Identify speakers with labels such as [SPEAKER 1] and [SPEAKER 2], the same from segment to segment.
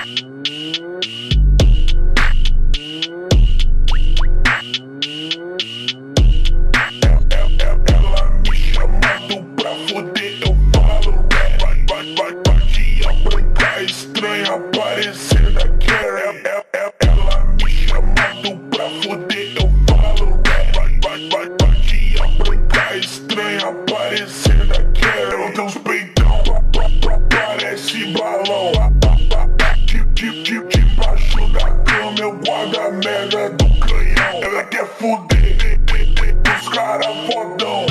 [SPEAKER 1] Ela me chamando pra foder, eu falo rap. Batia branca estranha aparecer daquela. Ela me chamando pra foder, eu falo rap. Batia branca estranha aparecer daquela. Teus peitão parece balão. Debaixo da cama eu guardo a merda do canhão. Ela quer fuder os cara fodão.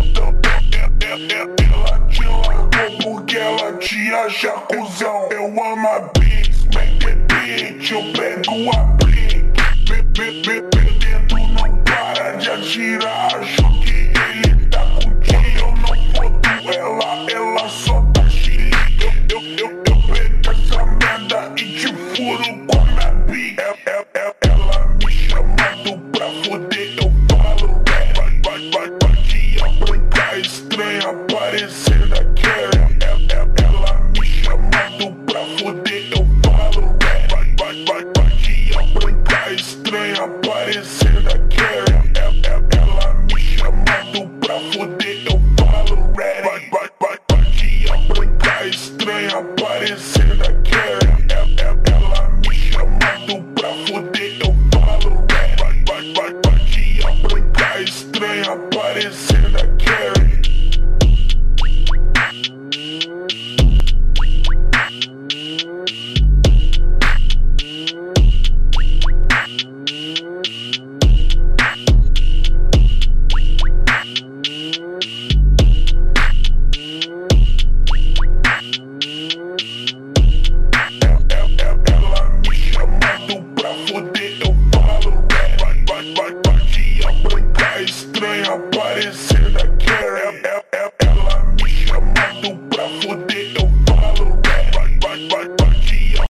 [SPEAKER 1] Ela te largou porque ela te acha cuzão. Eu amo a Blitz, bitch, eu pego a Blitz. Perdendo não para de atirar. Acho que ele tá contigo, eu não fodo ela só tá xilique. Eu pego essa merda e te furo com a minha bica. Ela me chamando pra foder, eu falo rap. Batia branca estranha aparecer daquela. Ela me chamando pra foder, eu falo rap. Batia branca estranha aparecer daquela. Ela me chamando pra foder, eu falo rap. Batia branca estranha aparecer daquela.